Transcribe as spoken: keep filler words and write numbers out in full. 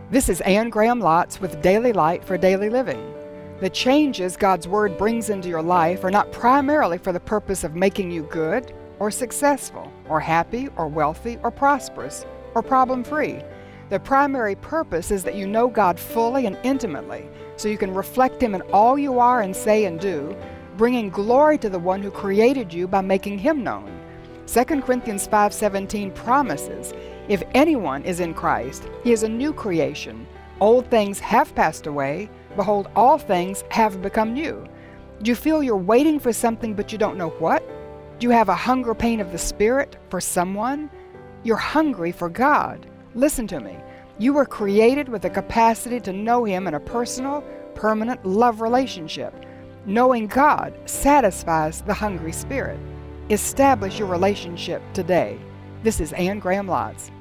This is Anne Graham Lotz with Daily Light for Daily Living. The changes God's Word brings into your life are not primarily for the purpose of making you good or successful or happy or wealthy or prosperous or problem-free. The primary purpose is that you know God fully and intimately so you can reflect Him in all you are and say and do, bringing glory to the one who created you by making Him known. Second Corinthians five seventeen promises, if anyone is in Christ, he is a new creation. Old things have passed away. Behold, all things have become new. Do you feel you're waiting for something but you don't know what? Do you have a hunger pain of the Spirit for someone? You're hungry for God. Listen to me. You were created with the capacity to know Him in a personal, permanent love relationship. Knowing God satisfies the hungry spirit. Establish your relationship today. This is Anne Graham Lotz.